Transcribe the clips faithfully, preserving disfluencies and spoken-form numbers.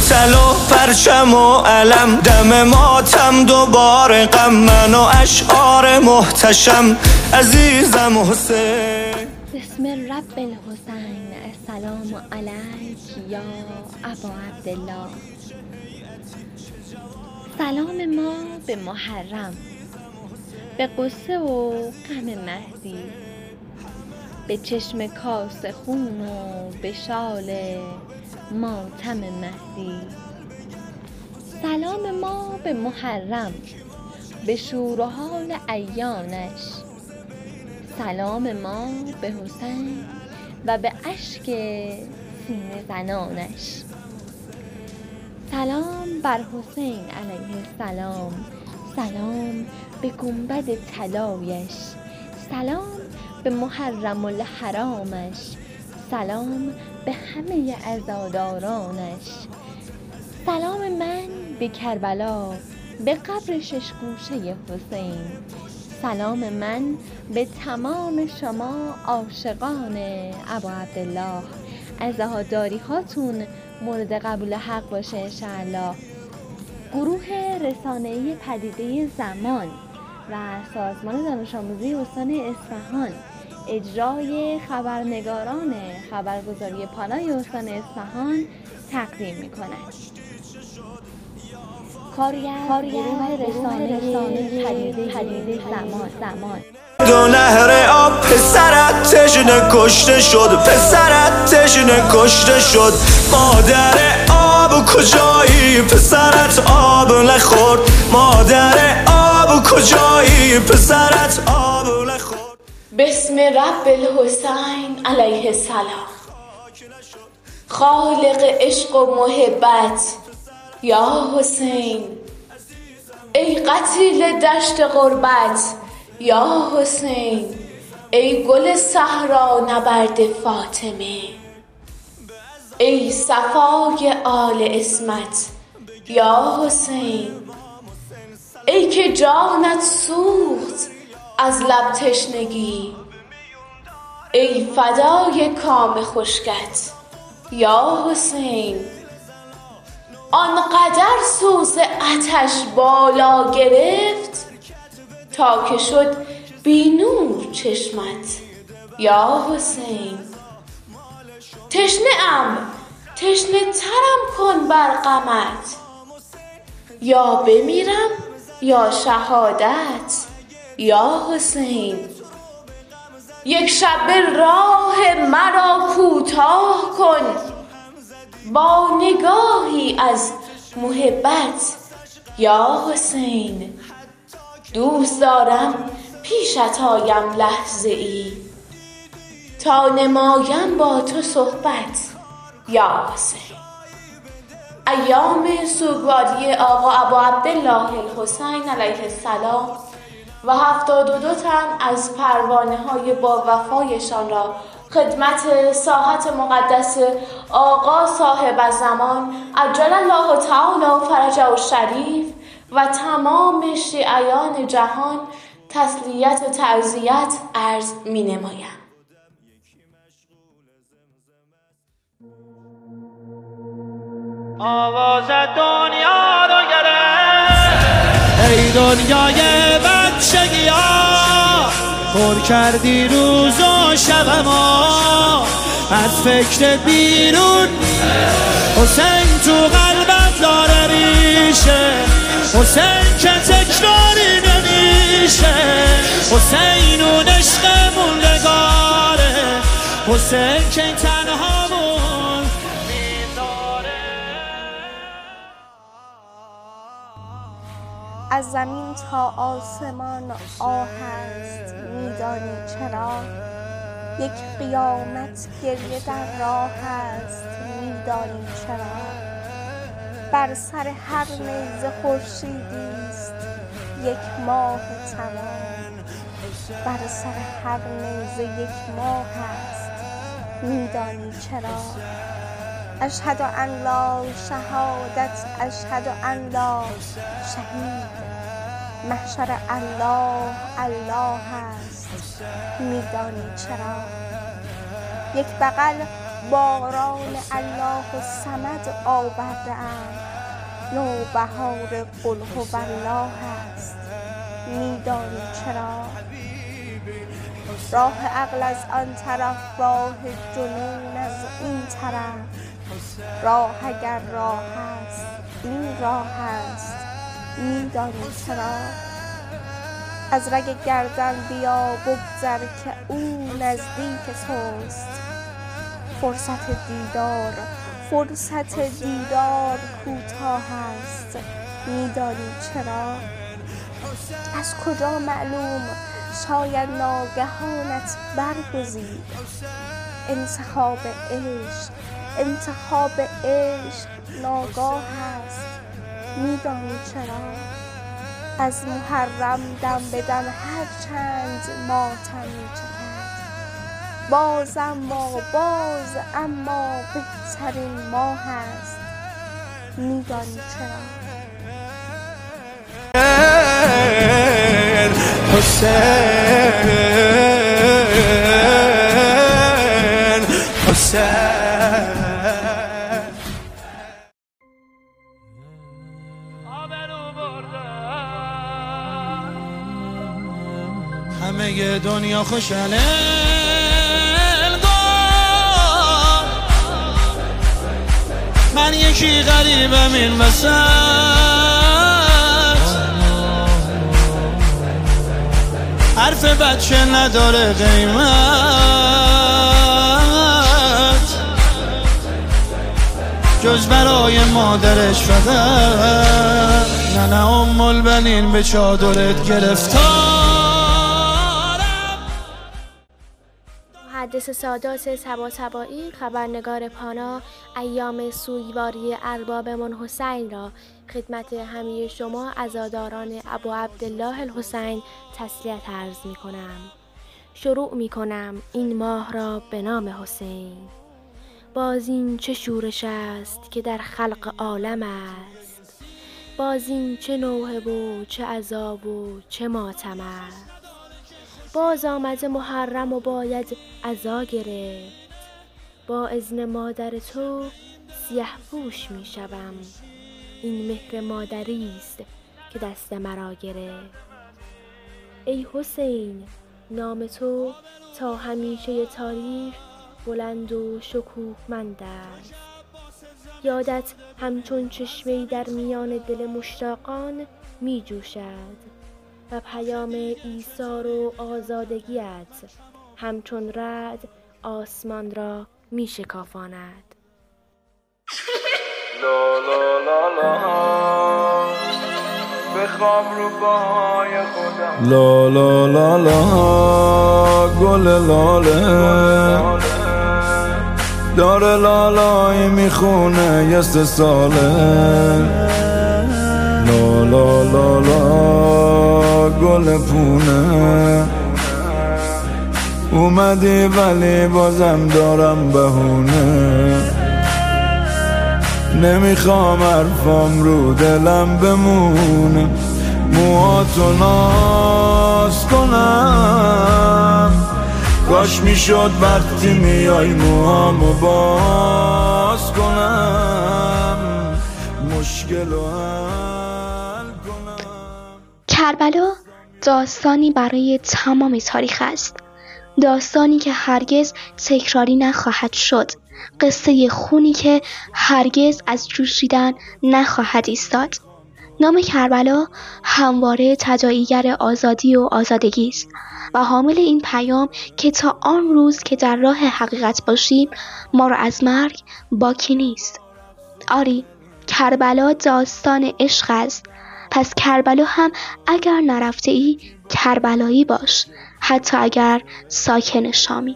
طلا پرچم و علم، دم ماتم دوباره غم، من و اشعار محتشم عزیزم حسین. بسم رب الحسین السلام علیک یا ابا عبدالله. سلام ما به محرم، به قصه و غم مهدی، به چشم کاس خون و به شال ماتم مهدی. سلام ما به محرم، به شور و حال عیانش. سلام ما به حسین و به اشک سینه زنانش. سلام بر حسین علیه السلام، سلام به گنبد طلایش، سلام به محرم الحرامش، سلام به همه عزادارانش. سلام من به کربلا، به قبر شش گوشه حسین. سلام من به تمام شما عاشقان ابا عبدالله. عزاداری هاتون مورد قبول حق باشه انشاءالله. گروه رسانه‌ای پدیده زمان و سازمان دانش آموزی استان اصفهان اجرای خبرنگاران خبرگزاری پانای استان اصفهان تقدیم می‌کند. کارگر گروه رسانه‌ای پدیده زمان زمان دو نهر آب پسرت تشنه کشته شد، پسرت تشنه کشته شد. مادر آب کجایی پسرت آب نخورد، مادر آب کجایی پسرت آب نخورد. بسم رب الحسین علیه السلام. خالق عشق و محبت یا حسین، ای قتیل دشت غربت یا حسین، ای گل صحرا نبرد فاطمه، ای صفای آل عصمت یا حسین، ای که جانت سوخت از لب تشنگی، ای فدای کام خشکت یا حسین. آنقدر سوز آتش بالا گرفت تا که شد بی نور چشمت یا حسین. تشنه ام تشنه ترم کن بر غمت، یا بمیرم یا شهادت یا حسین. یک شب راه مرا کوتاه کن با نگاهی از محبت یا حسین. دوست دارم پیشت آیم لحظه ای تا نمایم با تو صحبت یا حسین. ایام سوگواری آقا ابا عبدالله الحسین علیه السلام و هفتاد و دو تن از پروانه های با وفایشان را خدمت ساحت مقدس آقا صاحب زمان عجل الله تعالی فرجه الشریف و تمام شیعیان جهان تسلیت و تعزیت عرض می نمایم. آواز دنیا رو گرفت، ای دنیای بچگی ها، پر کردی روز و شب ما از فکر بیرون. حسین تو قلبت داره ریشه، حسین که تکراری نمیشه، حسین اون عشق موندگاره، حسین که تنهامون میذاره. از زمین تا آسمان آه است میدانی چرا، یک قیامت گریه در راه است میدانی چرا. بر سر هر نیزه خورشیدی است یک ماه تمام، بر سر هر نیزه یک ماه است میدانی چرا. اشهد ان لا شهادت، اشهد ان لا شهید، محشر الله الله است میدانی چرا. یک بغل باران الله الصمد آورده ام، نوبهار قل هو الله است. میدانی چرا؟ راه عقل از آن طرف، راه جنون از این طرف. راه اگر راه است این راه است. میدانی چرا؟ از رگ گردن بیا بگذر که او نزدیک توست. فرصت دیدار فرصت دیدار کوتاه است. میدانی چرا؟ از کجا معلوم؟ شاید ناگهانت برگزید. انتخاب عشق انتخاب عشق ناگاه است. میدانی چرا؟ از محرم دم بدن هر چند ماتم می‌چکد. باز اما باز اما بهترین ماه است. میدانی چرا؟ حسین حسین همه دنیا خوشحاله من یکی غریبم این وسط حرف بچه نداره قیمت جز برای مادرش فقط نه نه ام البنین به چادرت گرفتار. محدث سادات طباطبایی خبرنگار پانا ایام سوگواری اربابمان حسین را خدمت همه شما عزاداران ابو عبدالله الحسین تسلیت عرض می کنم. شروع می کنم این ماه را به نام حسین. باز این چه شورش است که در خلق عالم است. باز این چه نوحه و چه عذاب و چه ماتم است. باز آمده محرم و باید عزا گرفت. با اذن مادر تو سیه پوش می شوم. این مهر مادری است که دست مرا گرفت. ای حسین نام تو تا همیشه تاریخ بلند و شکوهمند است. یادت همچون چشمه‌ای در میان دل مشتاقان می جوشد و پیام ایثار و آزادگیت همچون رعد آسمان را می شکافاند. لا لا لا لا بخواب رو پاهای خودم لا لا لا لا گل لاله داره لالایی میخونه یه سه ساله لا لا لا لا گل پونه اومدی ولی بازم دارم بهونه نمیخوام حرفام رو دلم بمونه موهاتو ناز کنم کاش میشد وقتی میای موهامو باز کنم مشکلو حل کنم. کربلا داستانی برای تمام تاریخ است. داستانی که هرگز تکراری نخواهد شد. قصه خونی که هرگز از جوشیدن نخواهد ایستاد. نام کربلا همواره تداعیگر آزادی و آزادگی است و حامل این پیام که تا آن روز که در راه حقیقت باشیم ما را از مرگ باکی نیست. آری کربلا داستان عشق است. پس کربلا هم اگر نرفته ای کربلایی باش، حتی اگر ساکن شامی.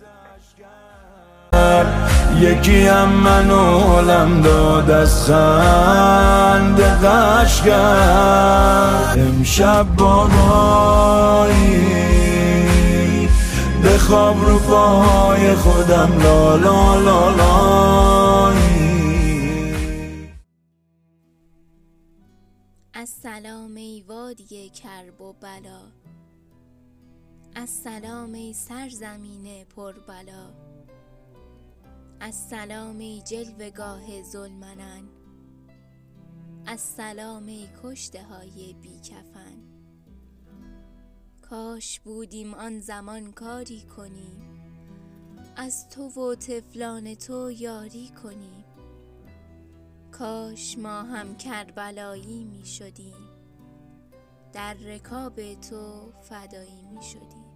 یکی هم منو حالم داد از خند غش کرد امشب بارایی بخواب رو پاهای خودم لا لا لا لایی. السلام ای وادی کرب و بلا، السلام ای سرزمین پر بلا، از سلام ای جلوه‌گاه ذوالمنن، از سلام ای کشته های بی کفن. کاش بودیم آن زمان کاری کنیم، از تو و طفلان تو یاری کنیم. کاش ما هم کربلایی می شدیم، در رکاب تو فدایی می شدیم.